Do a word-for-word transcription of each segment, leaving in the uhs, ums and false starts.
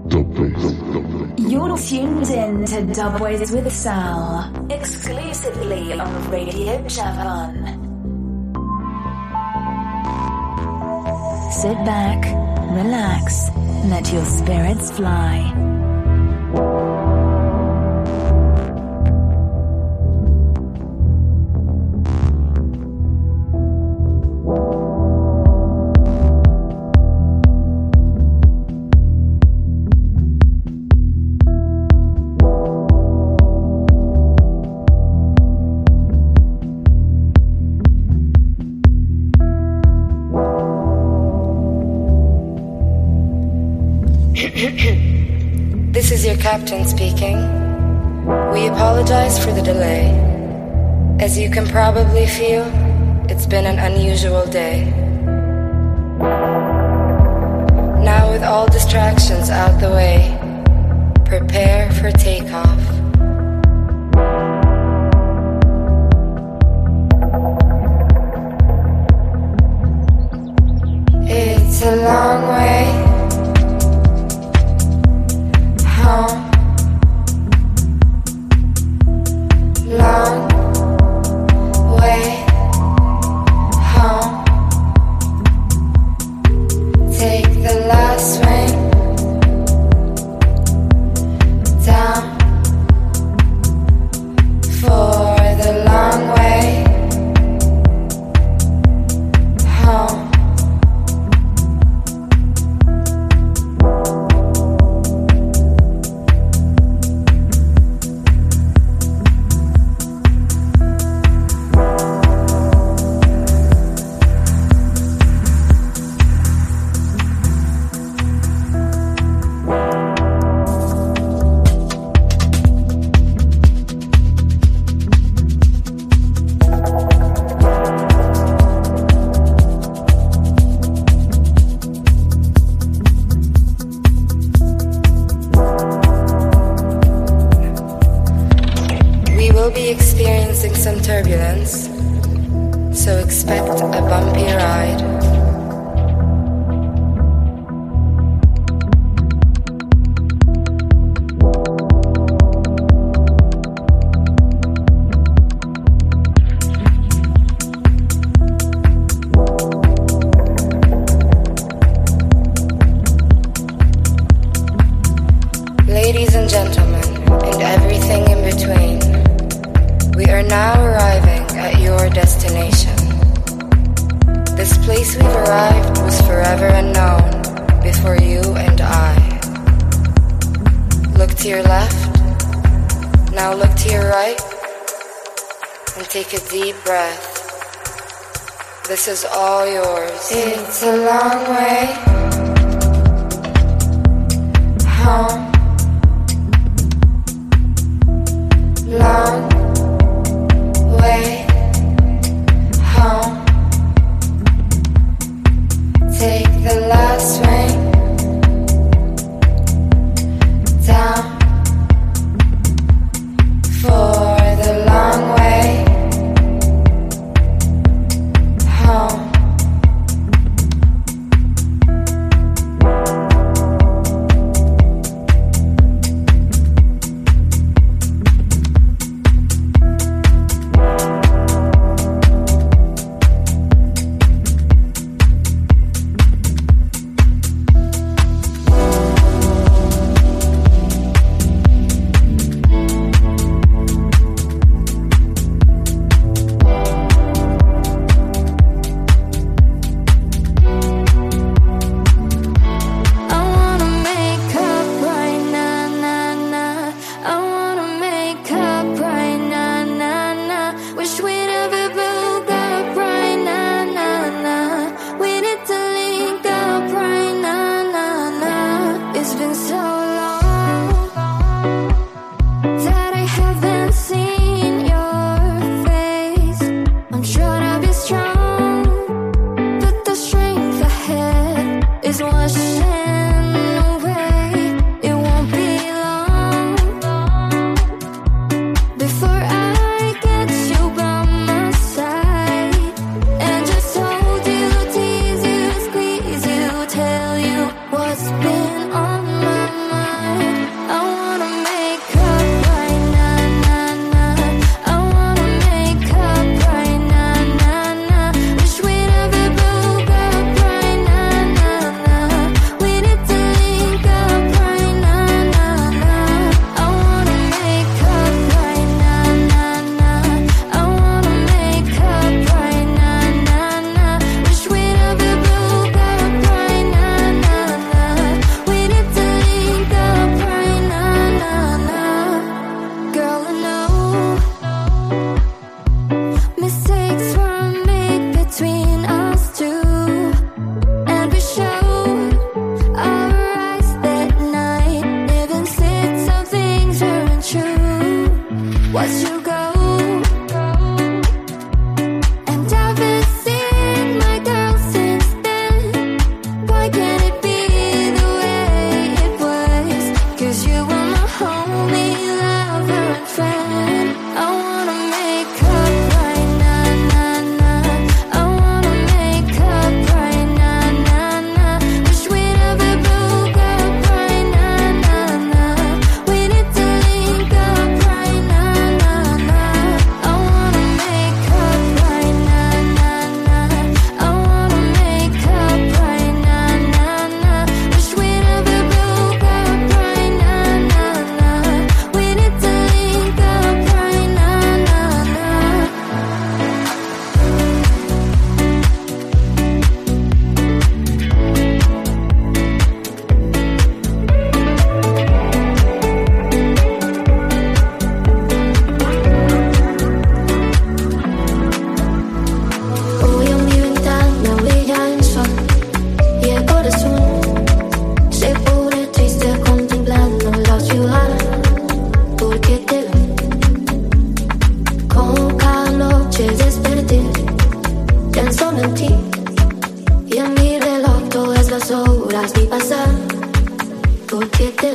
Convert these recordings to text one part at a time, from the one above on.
You're tuned in to Dubways with Sal, exclusively on Radio Javan. Sit back, relax, let your spirits fly. This is your captain speaking. We apologize for the delay. As you can probably feel, it's been an unusual day. Now with all distractions out the way, prepare for takeoff. It's a long way home, long way home. Take the last swing down for the long way home. Some turbulence, so expect a bumpy ride. Ladies and gentlemen, and everything in between, we are now arriving at your destination. This place we've arrived was forever unknown before you and I. Look to your left, now look to your right, and take a deep breath. This is all yours. It's a long way home. Long way home. Take the last swing down for the long way home. las vi pasar, porque te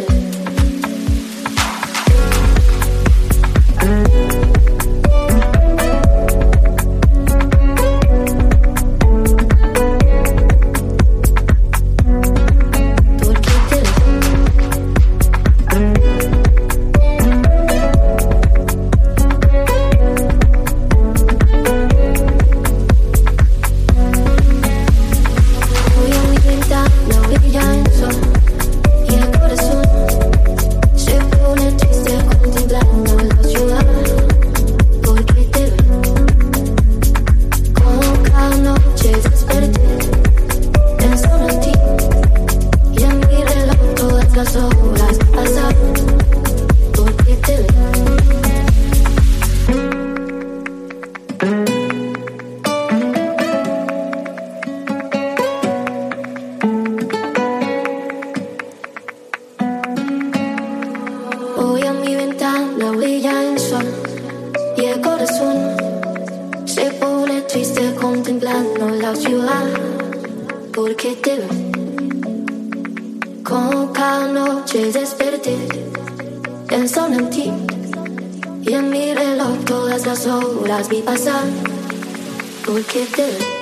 las vi pasar, porque te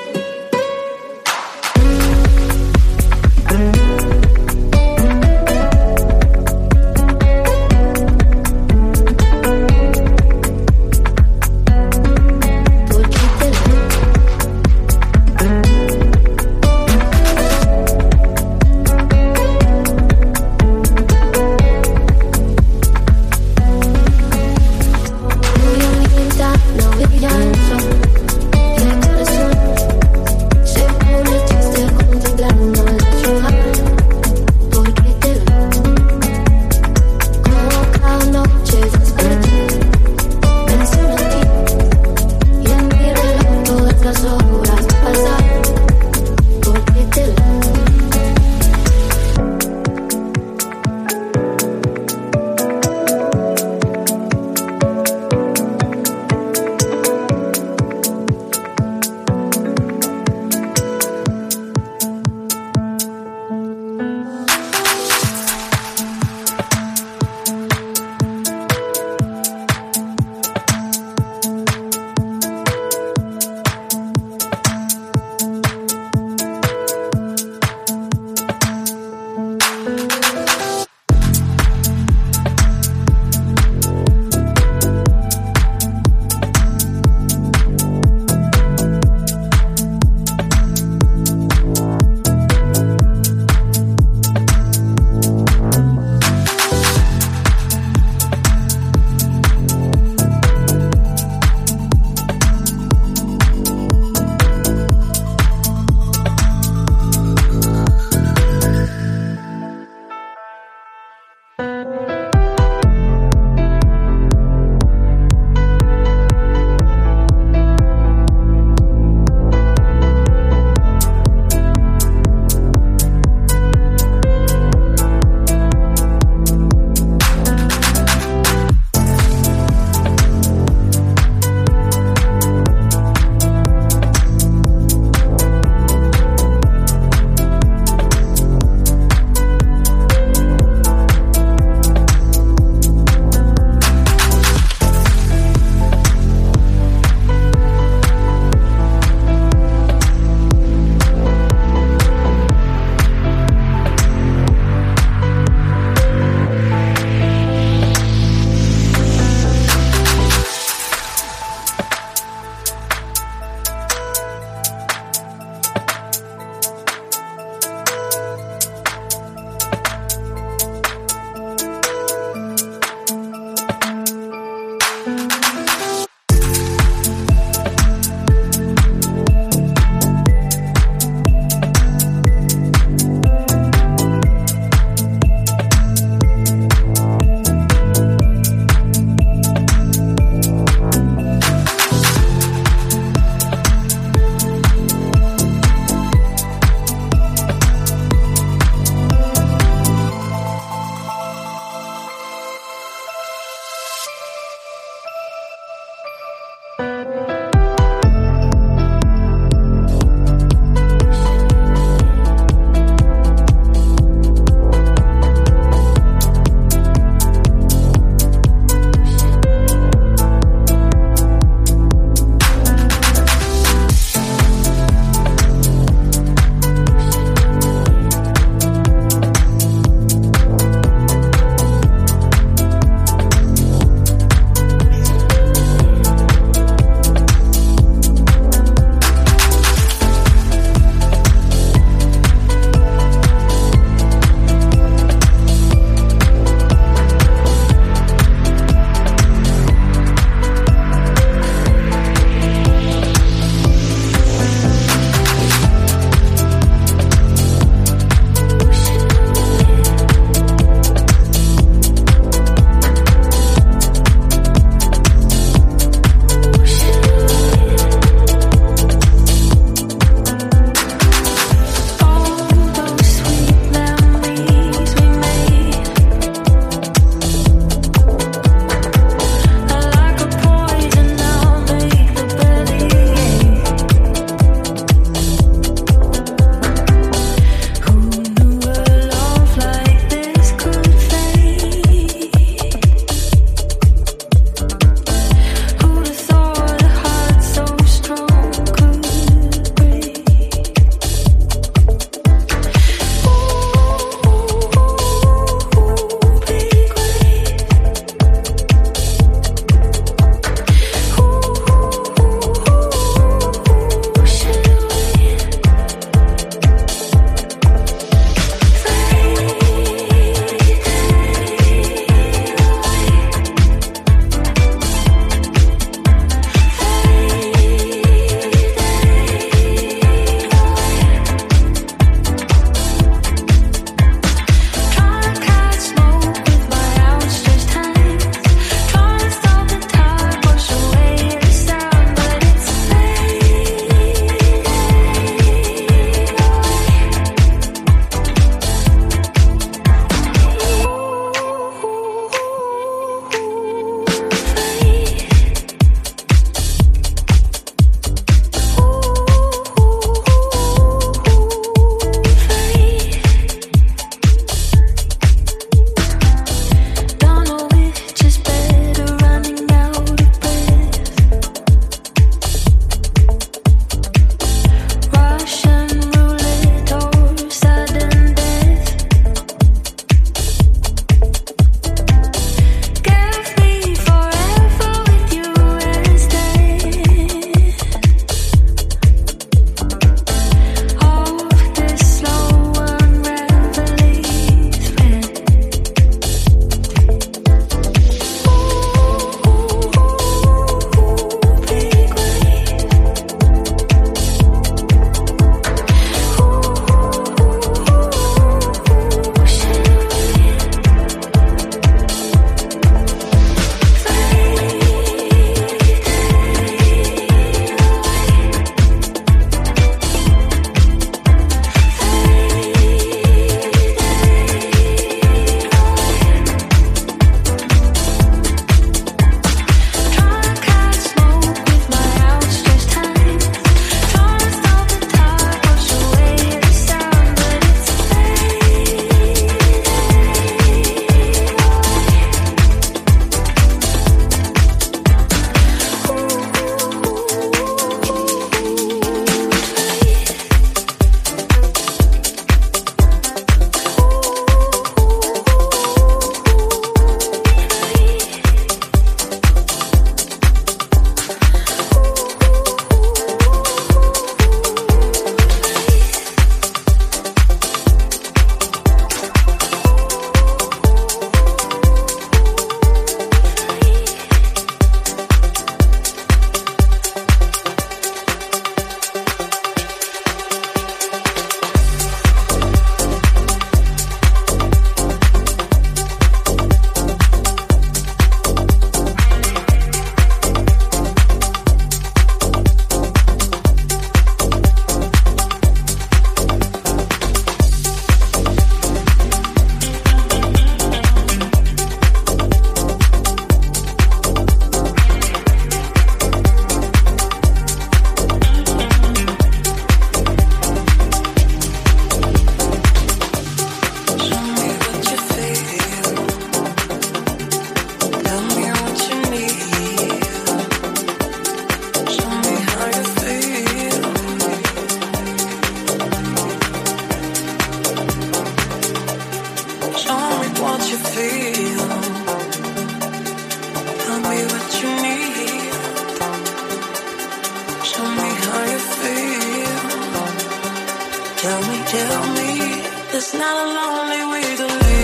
no vi llanto y el corazón Tell me, tell me, it's not a lonely way to live.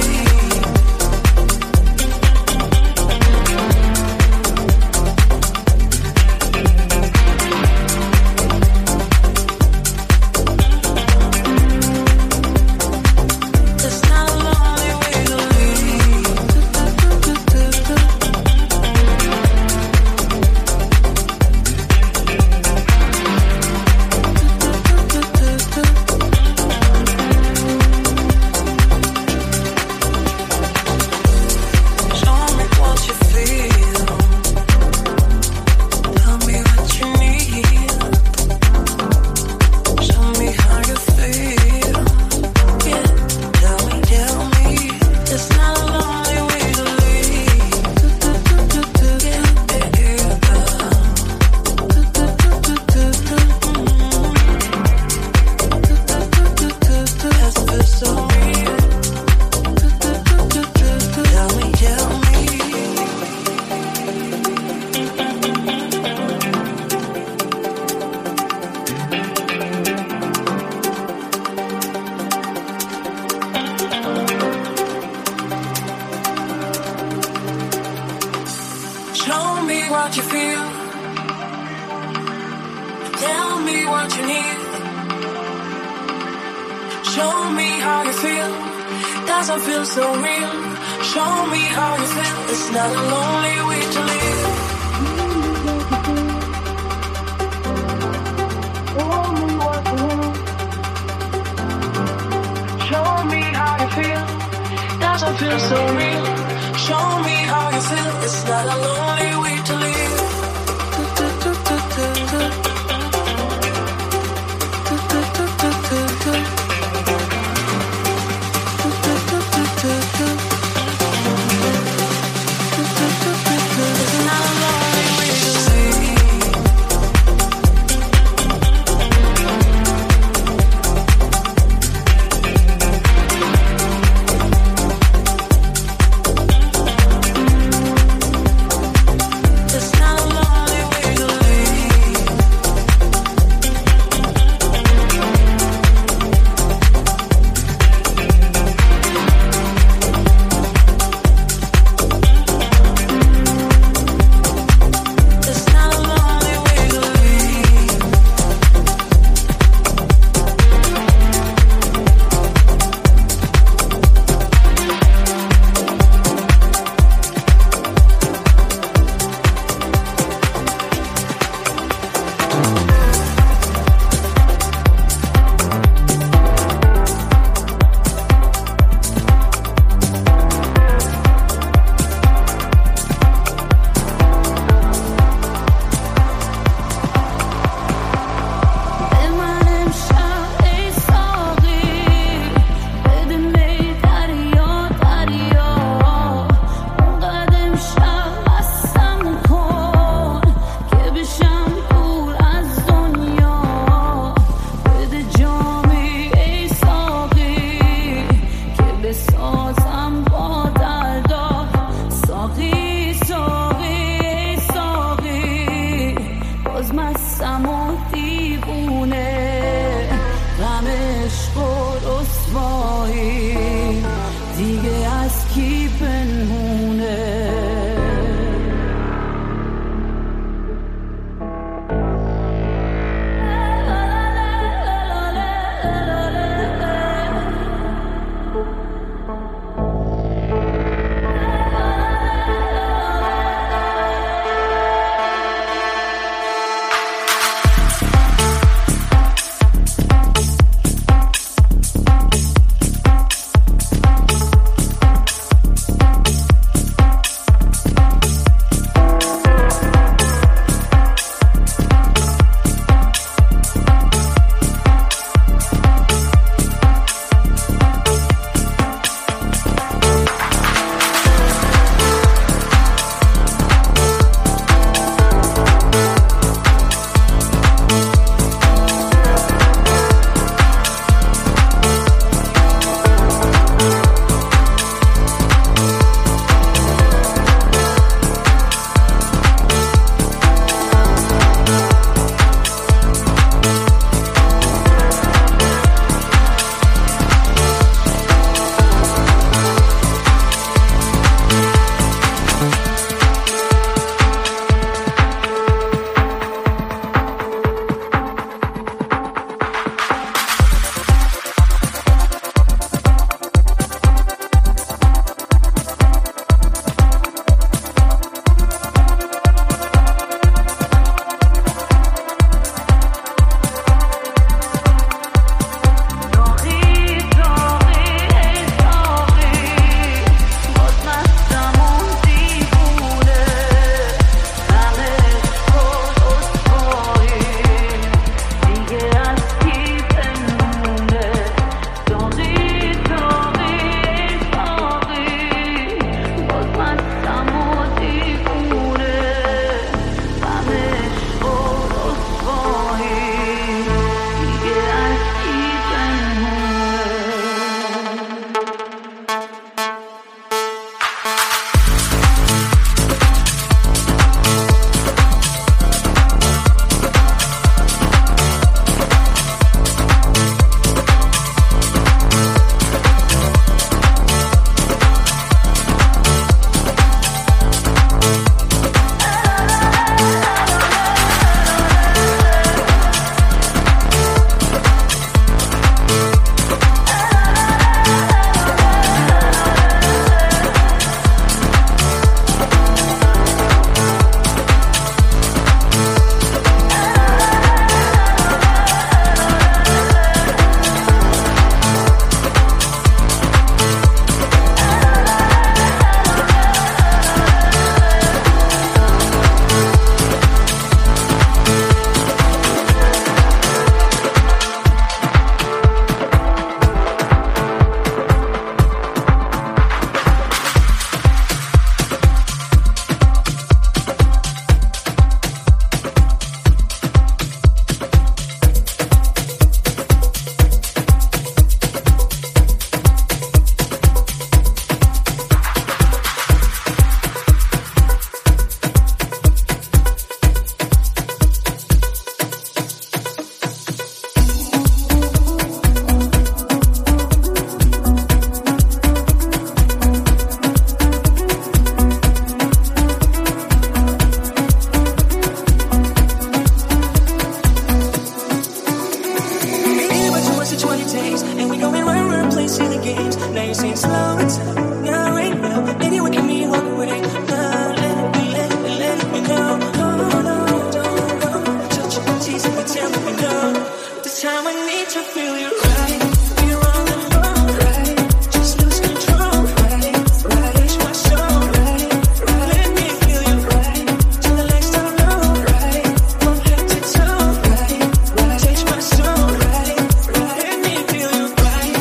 each what it takes. And we going right around playing silly games. Now you're saying slow it down, now right now. Maybe we can meet walk away. Now let me, let me, let me know. Oh no, don't go. Touch your teeth and tell me no. This time I need to feel you right. You're on the phone, right? Just lose control, right? Right, touch my soul, right? Right, let me feel you right. Till the lights turn low, right? From head to toe, right? Right, touch my soul, right? Right, let me feel you right.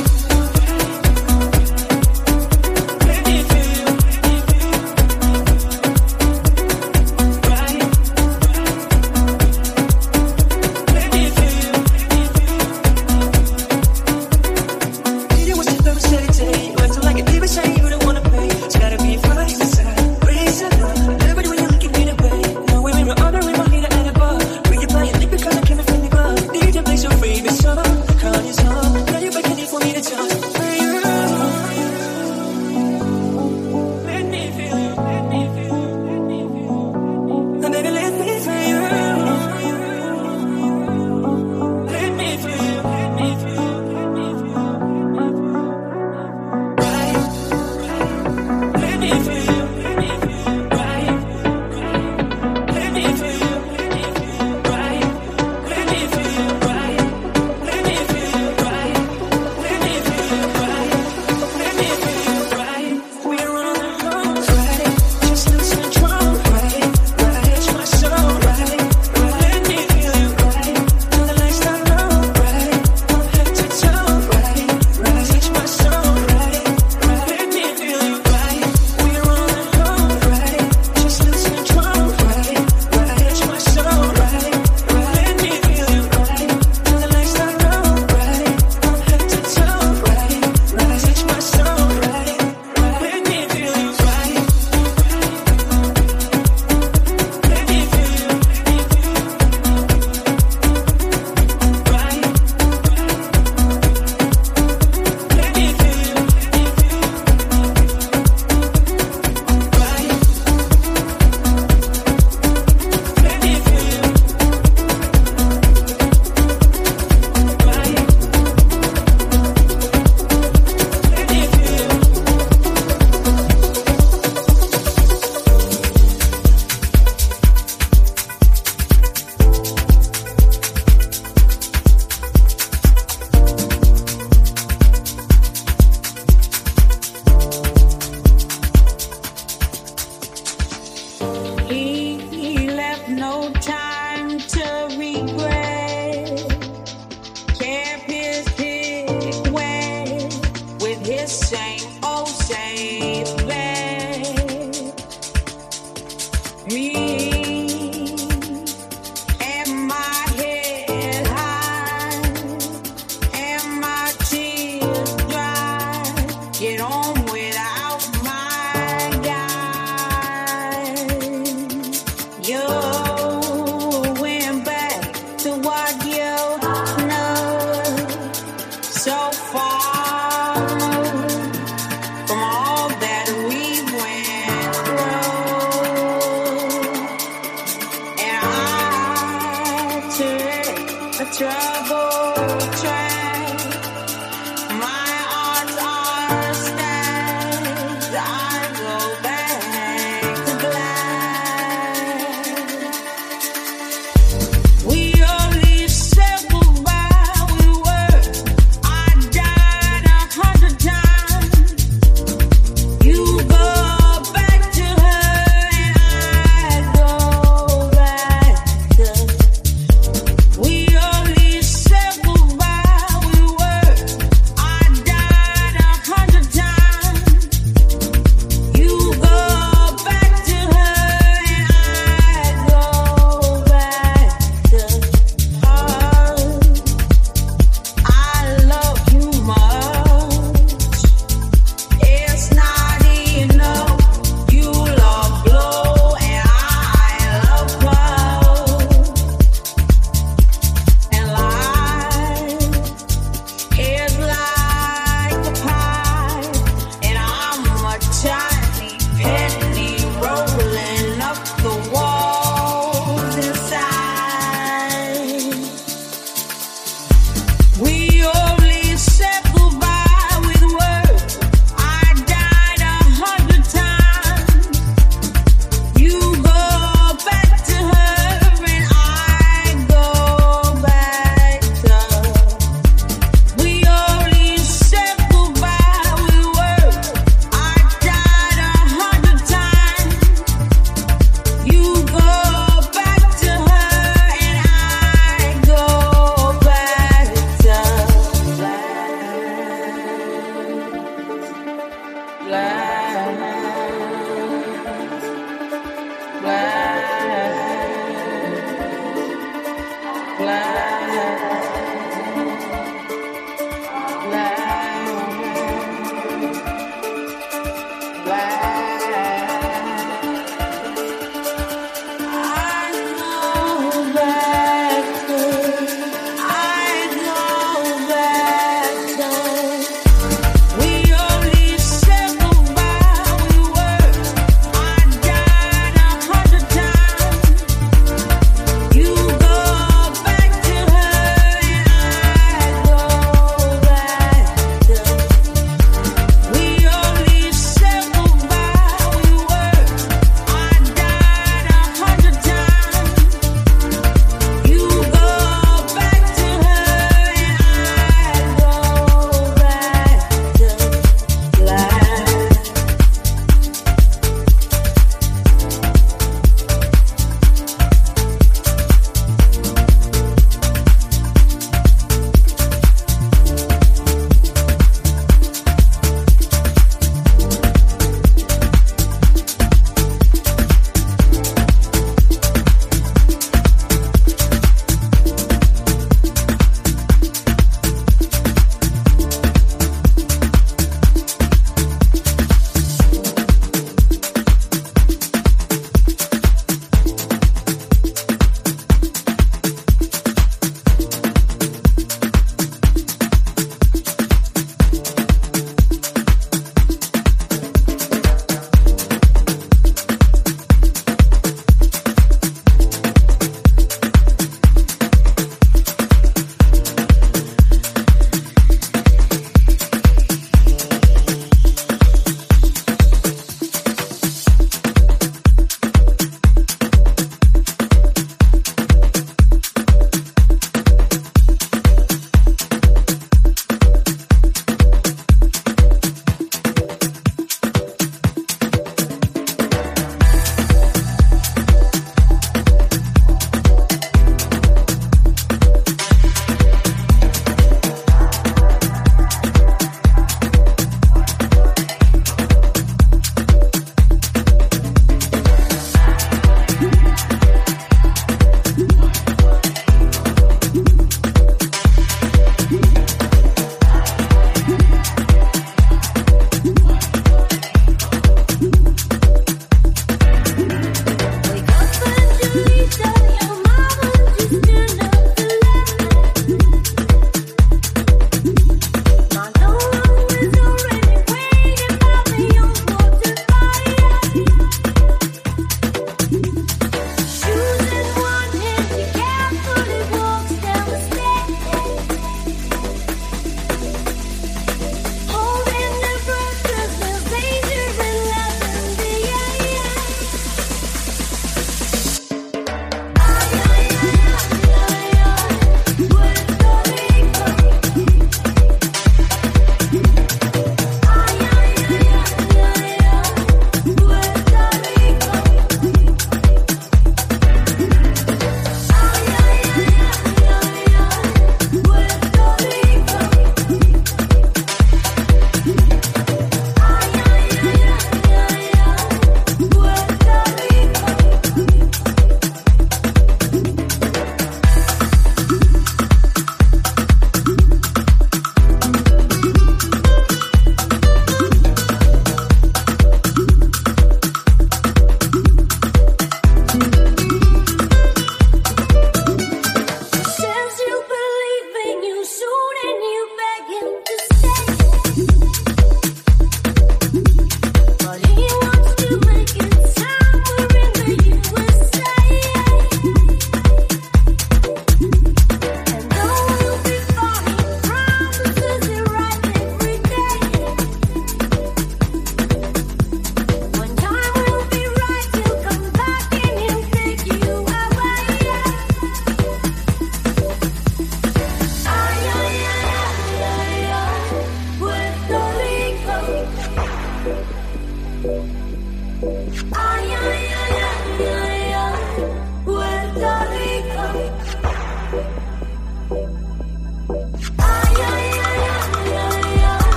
Let me feel you right. Let me feel you.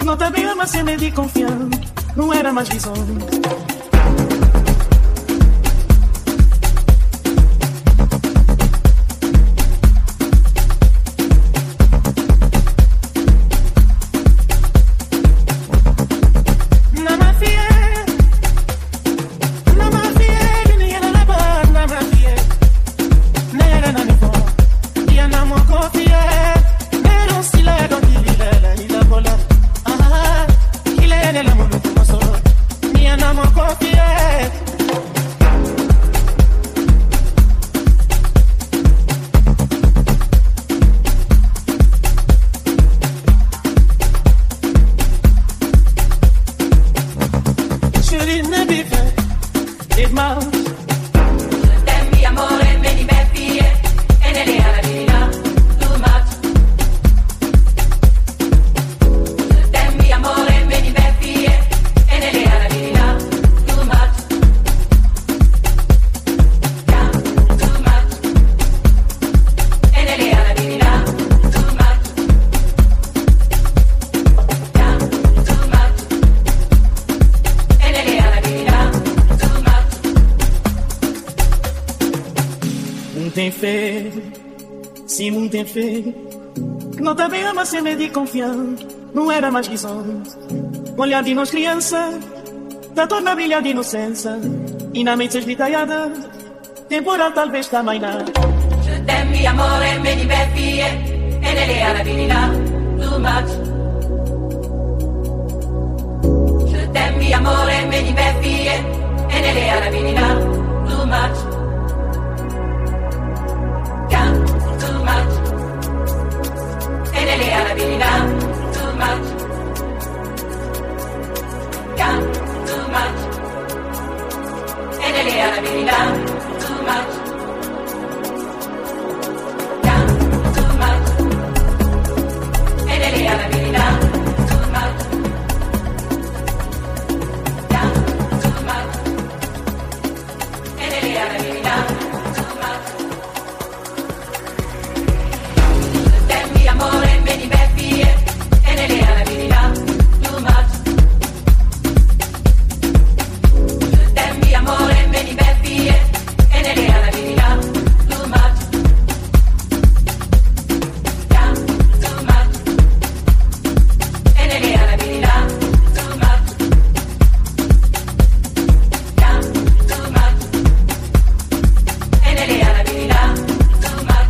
Não te veio, mas sempre de confiar. Não era mais visão. Não te veio, mas sempre de confiar. Não era mais visões. Olhar de nós criança, da torna brilha de inocência. E na mente esgritaiada, temporal talvez também não. Je t'aime, amore, me diverti e nelle arabilità, too much. Je t'aime, amore, me diverti e nelle arabilità, too much. Can't, too much. Nelle arabilità, too much. Can't, too much. Nelle arabilità, too much. Can't, too much. Nelle arabilità, too much. Can't, too much. Nelle arabilità, too much. Tempi, amore, me diverti e nelle arabilità, too much. Tempi, amore, me diverti e nelle arabilità, too much. Can't, too much. E nelle arabilità, too much. Can't, too much. E nelle arabilità, too much.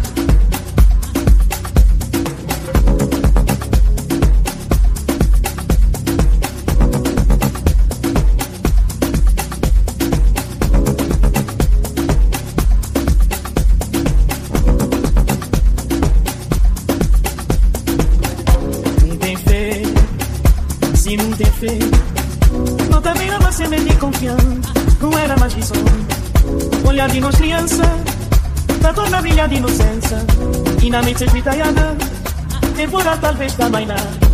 Não te veio, mas sempre de confiar. Não era mais visão. Olhar de nós criança, da torna brilha de inocência. E na mente esgritaiada, temporal talvez também não.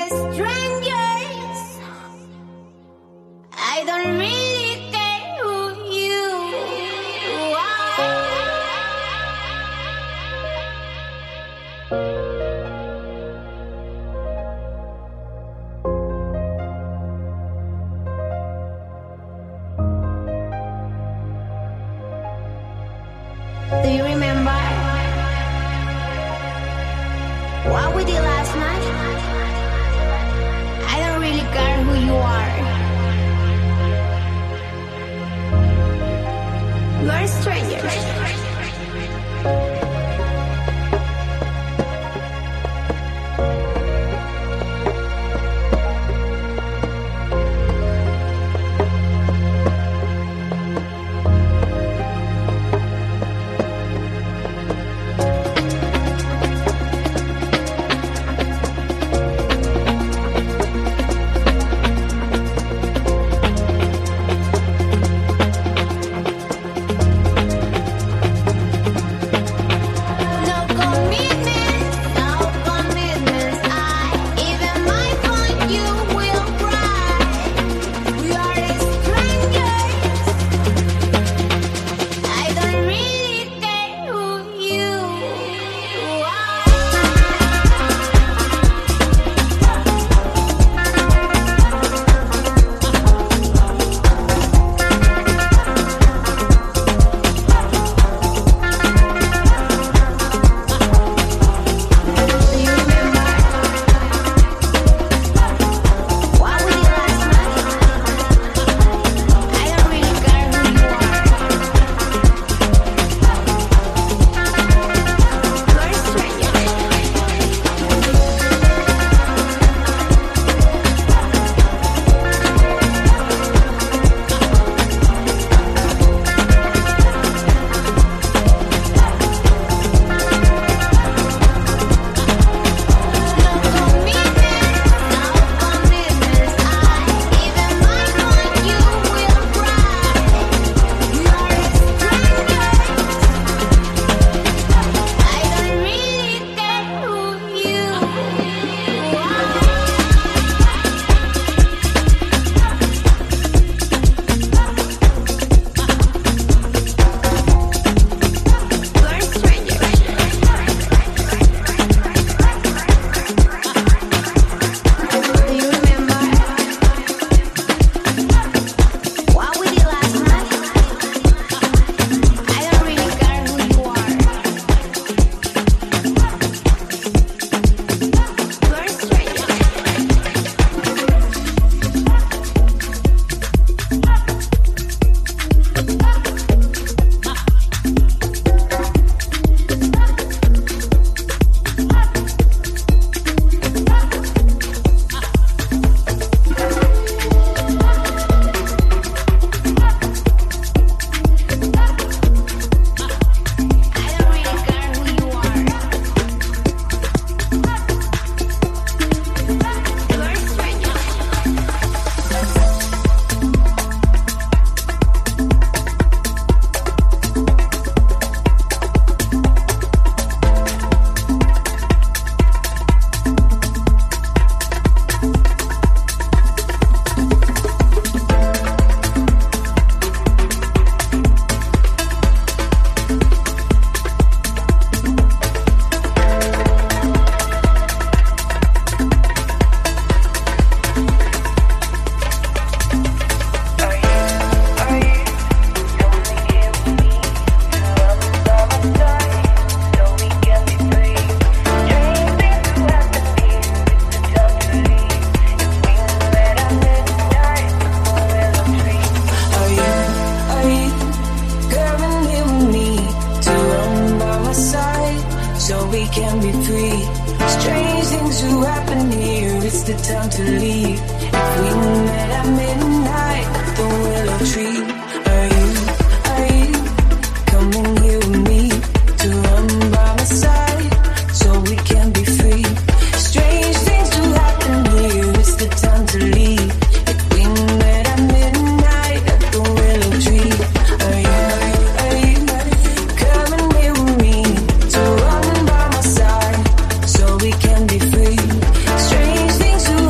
Strange things do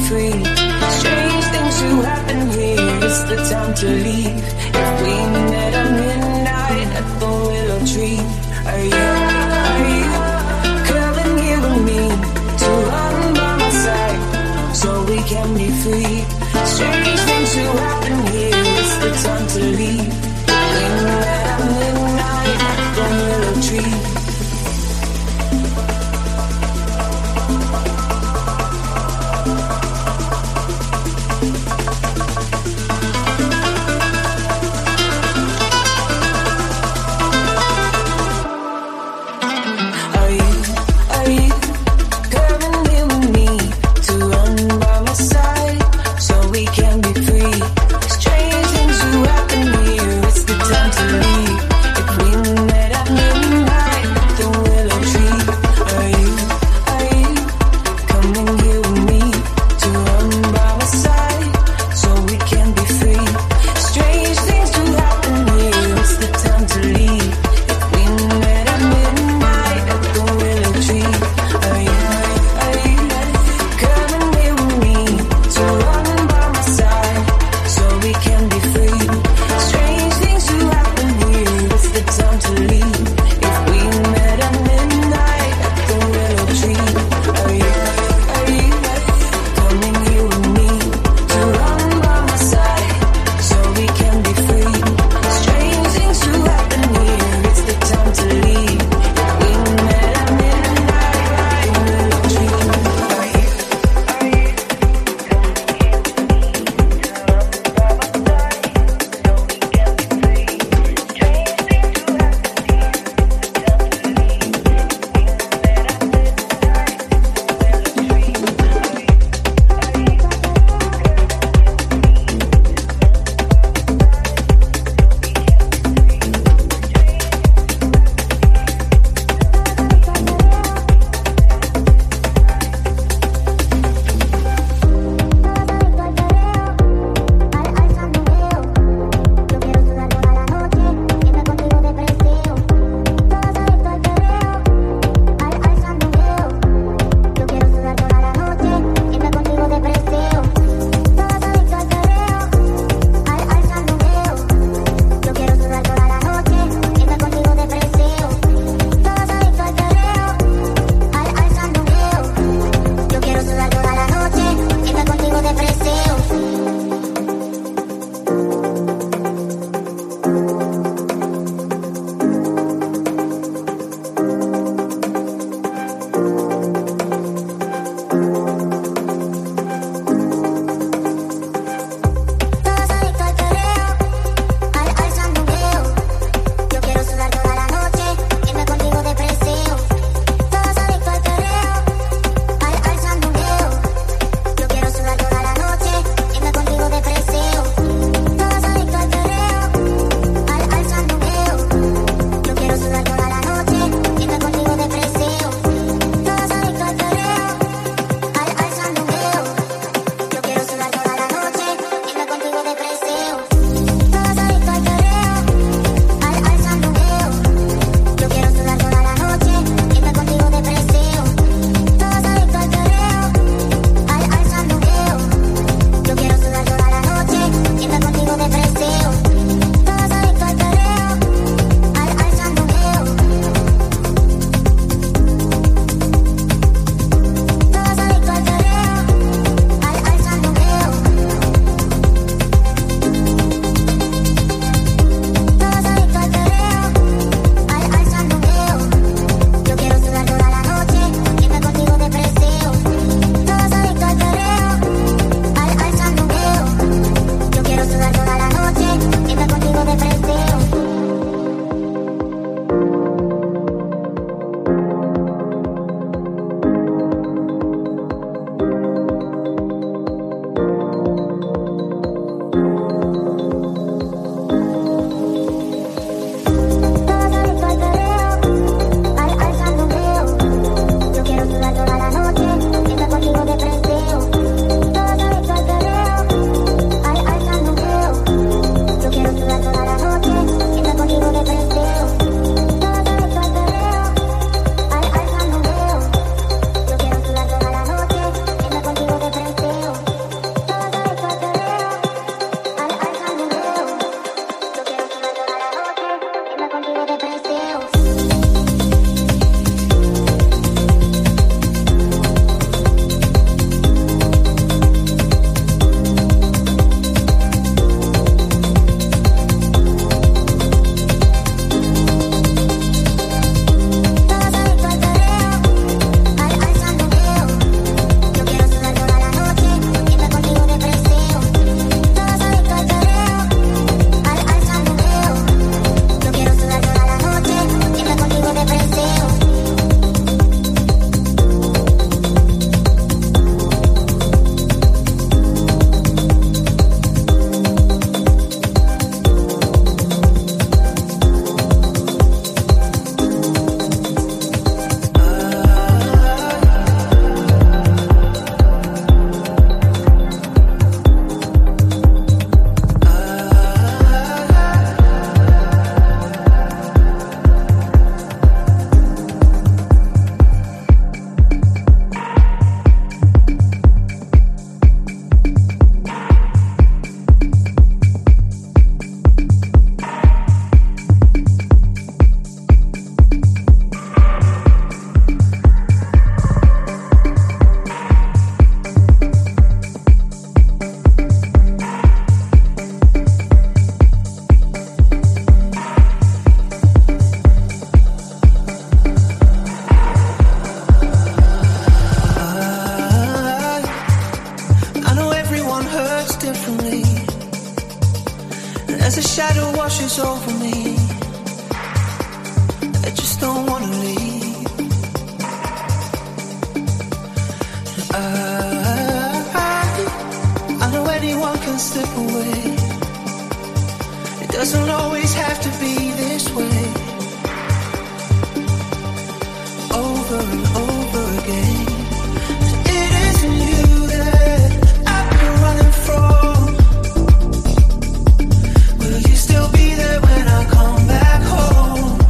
free. Strange things to happen here, it's the time to leave. If we met at midnight at the willow tree, are you, are you coming here with me to run by my side so we can be free? Strange things to happen here, it's the time to leave. If we met at midnight at the willow tree. everyone hurts differently. And as a shadow washes over me, I just don't wanna leave. I, I, I know anyone can slip away. It doesn't always have to be this way. Over and over again. It isn't you that I've been running from. Will you still be there when I come back home?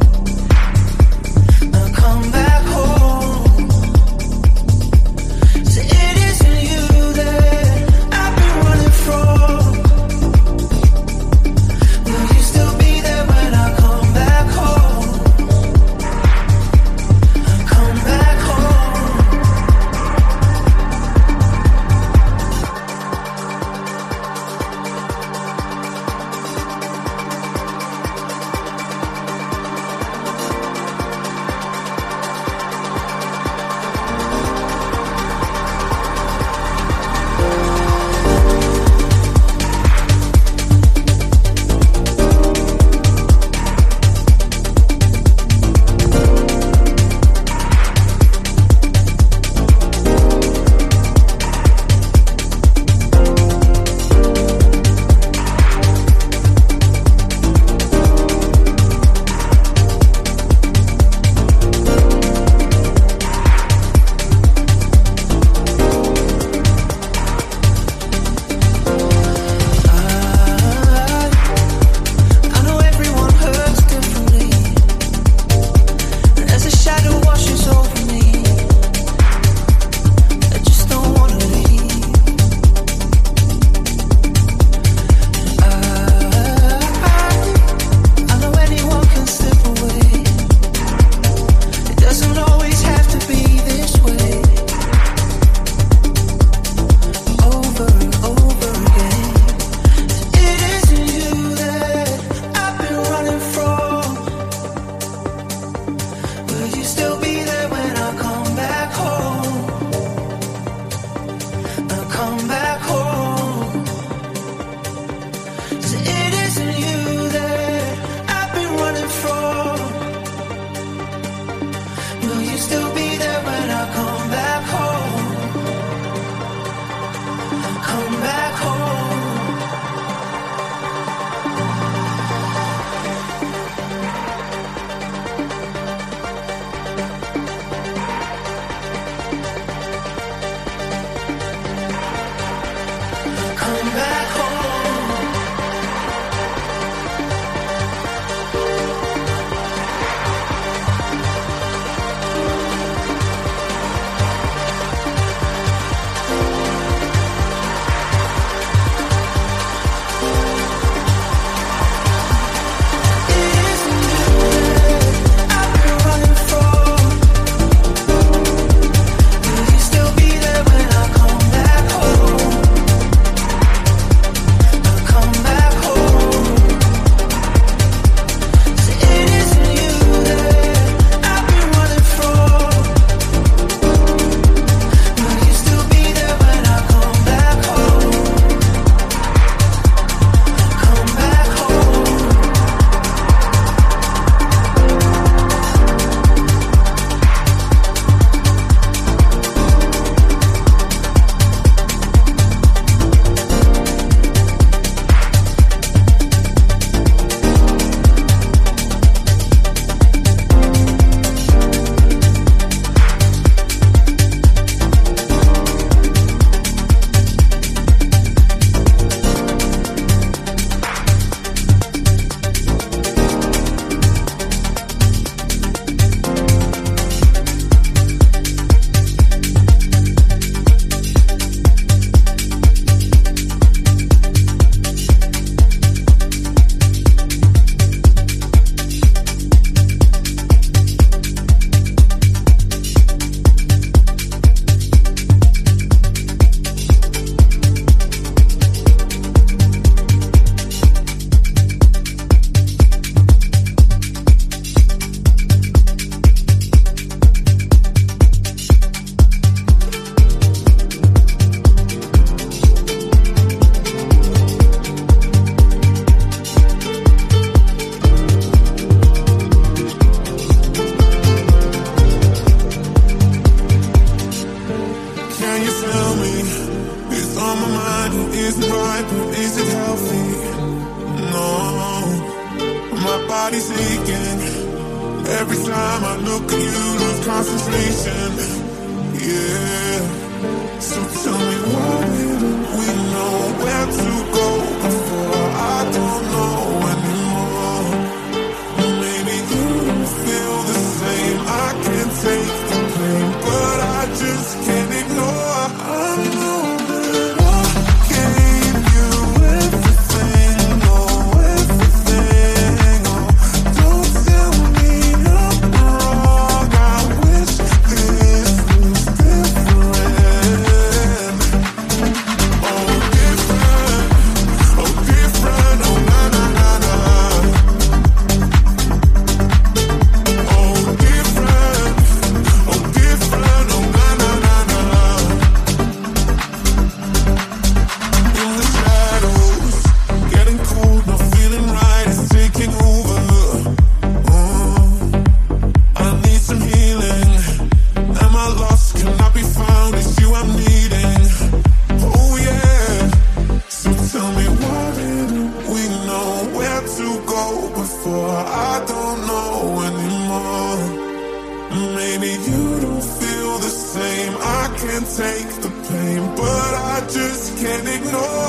I come back home. So it isn't you that I've been running from. Will you still be there when I come back home? I come back home. I know everyone hurts differently. And as a shadow washes over me, I just don't wanna leave. I, I know anyone can slip away. It doesn't always have to be this way. Over and over again. It isn't you that I've been running from. Will you still be there when I come back home? I come back home. So it isn't you that I've been running from. Will you still be there when I come back home? I come back home. Come back home. It isn't you that I've been running from. Will you still be there when I come back home? mind isn't right, but is it healthy? No, my body's aching. Every time I look at you, lose concentration. Yeah, so tell me why didn't we know where to go before? I don't know anymore. Maybe you don't feel the same. I can't take the pain, but I just can't ignore. I know that I gave you everything, oh everything. Oh, don't tell me I'm wrong. I wish this was different. Oh different, oh different, oh na na na na. Oh different, oh different, oh na na na na. In the shadows, getting cold, not feeling right, it's taking over. Oh, I need some healing. Am I lost? Cannot be found. It's you I'm needing. Oh yeah. So tell me why didn't we know where to go before? I don't know anymore. Maybe you don't feel the same. I can't take the pain, but I just can't ignore.